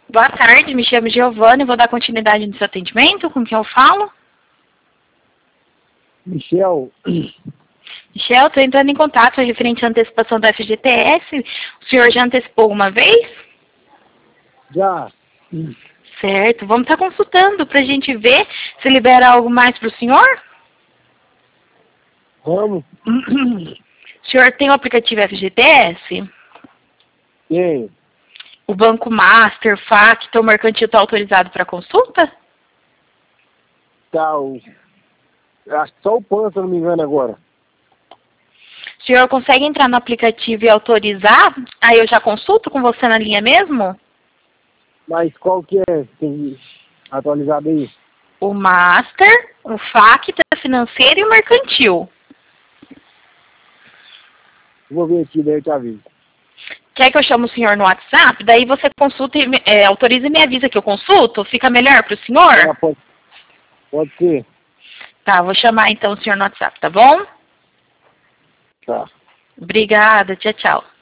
Boa tarde, me chamo Giovana e vou dar continuidade no seu atendimento. Com quem eu falo? Michel, Michel, estou entrando em contato referente à antecipação da FGTS. O senhor já antecipou uma vez? já. Certo, vamos estar consultando para a gente ver se libera algo mais para o senhor. Vamos? O senhor tem o aplicativo FGTS? Quem? O Banco Master, Facto, o Mercantil está autorizado para consulta? Tá, acho que só o PAN, se eu não me engano, agora. O senhor consegue entrar no aplicativo e autorizar? Aí eu já consulto com você na linha mesmo? Mas qual que é? Tem atualizado aí? O Master, o Facto, a Financeira e o Mercantil. Vou ver aqui, daí eu te aviso. Quer que eu chame o senhor no WhatsApp? Daí você consulta e autoriza e me avisa que eu consulto? Fica melhor para o senhor? Pode ser. Tá, vou chamar então o senhor no WhatsApp, tá bom? Tá. Obrigada, tchau, tchau.